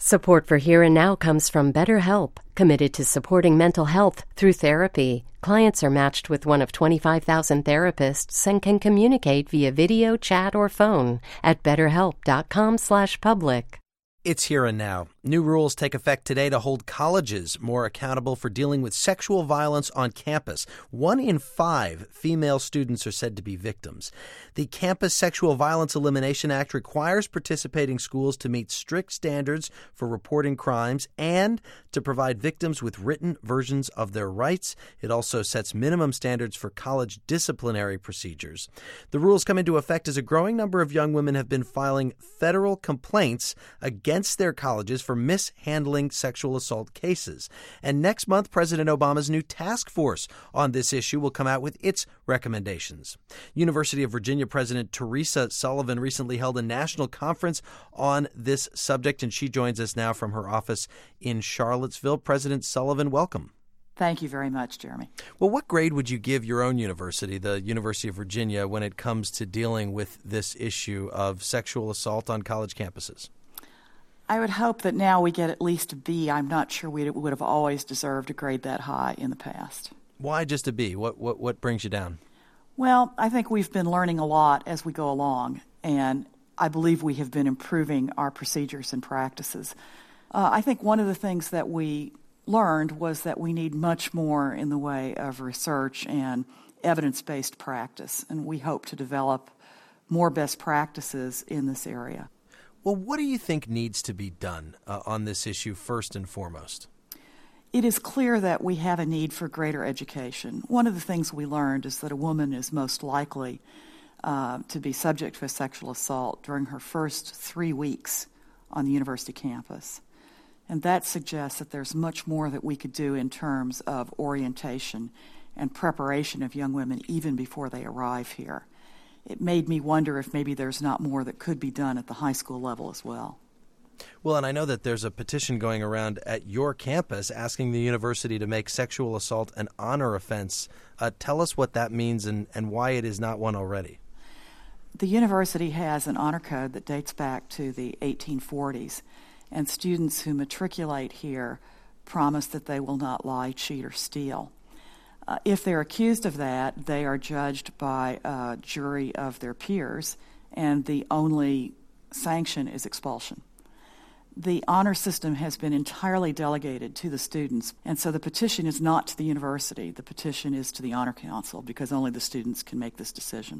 Support for Here and Now comes from BetterHelp, committed to supporting mental health through therapy. Clients are matched with one of 25,000 therapists and can communicate via video, chat, or phone at betterhelp.com/public. It's Here and Now. New rules take effect today to hold colleges more accountable for dealing with sexual violence on campus. 1 in 5 female students are said to be victims. The Campus Sexual Violence Elimination Act requires participating schools to meet strict standards for reporting crimes and to provide victims with written versions of their rights. It also sets minimum standards for college disciplinary procedures. The rules come into effect as a growing number of young women have been filing federal complaints against their colleges for mishandling sexual assault cases. And next month, President Obama's new task force on this issue will come out with its recommendations. University of Virginia President Teresa Sullivan recently held a national conference on this subject, and she joins us now from her office in Charlottesville. President Sullivan, welcome. Thank you very much, Jeremy. Well, what grade would you give your own university, the University of Virginia, when it comes to dealing with this issue of sexual assault on college campuses? I would hope that now we get at least a B. I'm not sure we would have always deserved a grade that high in the past. Why just a B? What brings you down? Well, I think we've been learning a lot as we go along, and I believe we have been improving our procedures and practices. I think one of the things that we learned was that we need much more in the way of research and evidence-based practice, and we hope to develop more best practices in this area. Well, what do you think needs to be done on this issue first and foremost? It is clear that we have a need for greater education. One of the things we learned is that a woman is most likely to be subject to a sexual assault during her first 3 weeks on the university campus. And that suggests that there's much more that we could do in terms of orientation and preparation of young women even before they arrive here. It made me wonder if maybe there's not more that could be done at the high school level as well. Well, and I know that there's a petition going around at your campus asking the university to make sexual assault an honor offense. Tell us what that means and why it is not one already. The university has an honor code that dates back to the 1840s, and students who matriculate here promise that they will not lie, cheat, or steal. If they're accused of that, they are judged by a jury of their peers, and the only sanction is expulsion. The honor system has been entirely delegated to the students, and so the petition is not to the university. The petition is to the Honor Council because only the students can make this decision.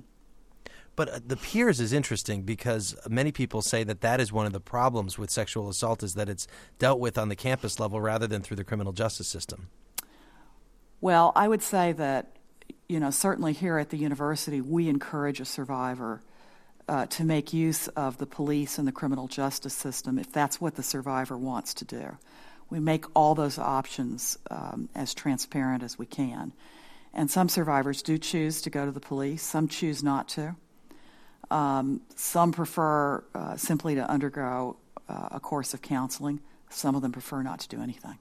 But the peers is interesting because many people say that that is one of the problems with sexual assault is that it's dealt with on the campus level rather than through the criminal justice system. Well, I would say that, certainly here at the university, we encourage a survivor to make use of the police and the criminal justice system if that's what the survivor wants to do. We make all those options as transparent as we can. And some survivors do choose to go to the police. Some choose not to. Some prefer simply to undergo a course of counseling. Some of them prefer not to do anything.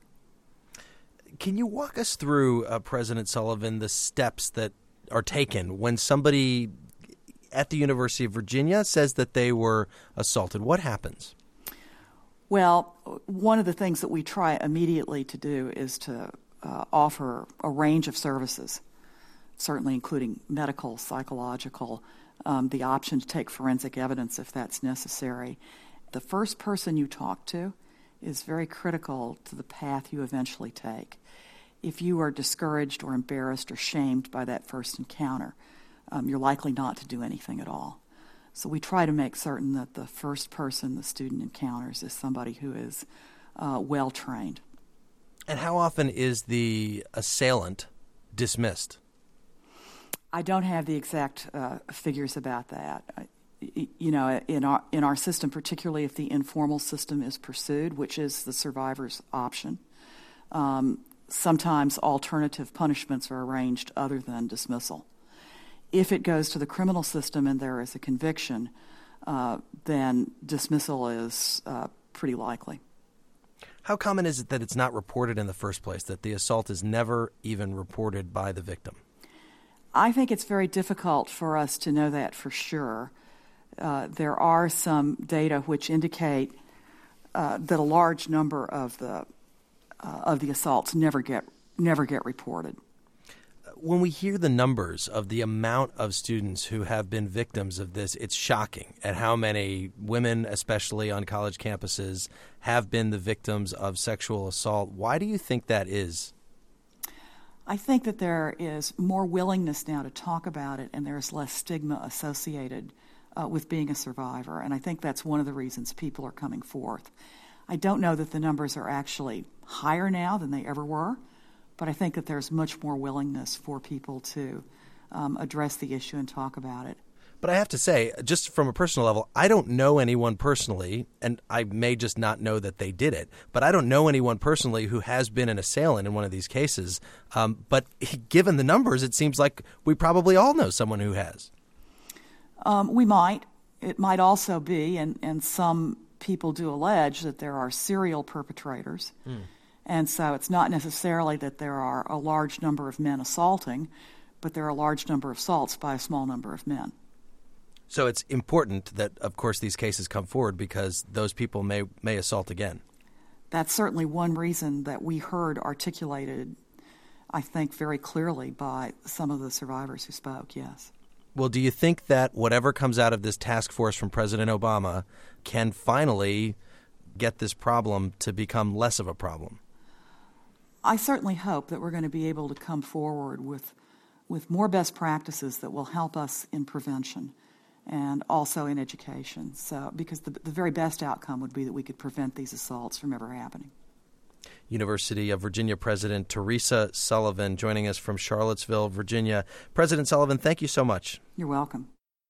Can you walk us through, President Sullivan, the steps that are taken when somebody at the University of Virginia says that they were assaulted? What happens? Well, one of the things that we try immediately to do is to offer a range of services, certainly including medical, psychological, the option to take forensic evidence if that's necessary. The first person you talk to is very critical to the path you eventually take. If you are discouraged or embarrassed or shamed by that first encounter, you're likely not to do anything at all. So we try to make certain that the first person the student encounters is somebody who is well-trained. And how often is the assailant dismissed? I don't have the exact figures about that. In our system, particularly if the informal system is pursued, which is the survivor's option, sometimes alternative punishments are arranged other than dismissal. If it goes to the criminal system and there is a conviction, then dismissal is pretty likely. How common is it that it's not reported in the first place, that the assault is never even reported by the victim? I think it's very difficult for us to know that for sure. There are some data which indicate that a large number of the assaults never get reported. When we hear the numbers of the amount of students who have been victims of this, it's shocking at how many women, especially on college campuses, have been the victims of sexual assault. Why do you think that is? I think that there is more willingness now to talk about it, and there's less stigma associated with being a survivor. And I think that's one of the reasons people are coming forth. I don't know that the numbers are actually higher now than they ever were, but I think that there's much more willingness for people to address the issue and talk about it. But I have to say, just from a personal level, I don't know anyone personally, and I may just not know that they did it, but I don't know anyone personally who has been an assailant in one of these cases. But given the numbers, it seems like we probably all know someone who has. We might. It might also be, and some people do allege that there are serial perpetrators. And so it's not necessarily that there are a large number of men assaulting, but there are a large number of assaults by a small number of men. So it's important that, of course, these cases come forward because those people may assault again. That's certainly one reason that we heard articulated, I think, very clearly by some of the survivors who spoke, yes. Well, do you think that whatever comes out of this task force from President Obama can finally get this problem to become less of a problem? I certainly hope that we're going to be able to come forward with more best practices that will help us in prevention and also in education. So, because the very best outcome would be that we could prevent these assaults from ever happening. University of Virginia President Teresa Sullivan joining us from Charlottesville, Virginia. President Sullivan, thank you so much. You're welcome.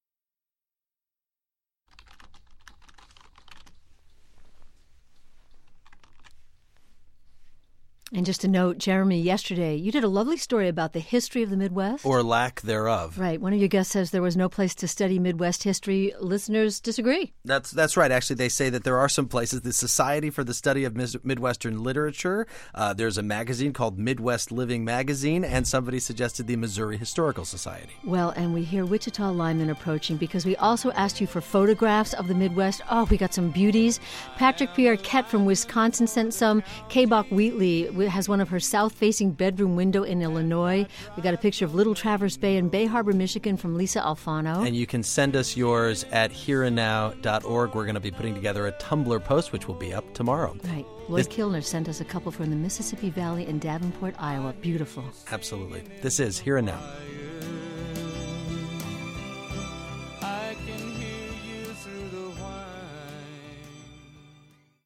And just a note, Jeremy, yesterday you did a lovely story about the history of the Midwest. Or lack thereof. Right. One of your guests says there was no place to study Midwest history. Listeners disagree. That's right. Actually, they say that there are some places. The Society for the Study of Midwestern Literature. There's a magazine called Midwest Living Magazine, and somebody suggested the Missouri Historical Society. Well, and we hear Wichita linemen approaching because we also asked you for photographs of the Midwest. Oh, we got some beauties. Patrick Pierre-Kett from Wisconsin sent some. K-Bach Wheatley has one of her south-facing bedroom window in Illinois. We got a picture of Little Traverse Bay and Bay Harbor, Michigan from Lisa Alfano. And you can send us yours at hereandnow.org. We're going to be putting together a Tumblr post, which will be up tomorrow. Right. Lloyd Kilner sent us a couple from the Mississippi Valley in Davenport, Iowa. Beautiful. Absolutely. This is Here and Now.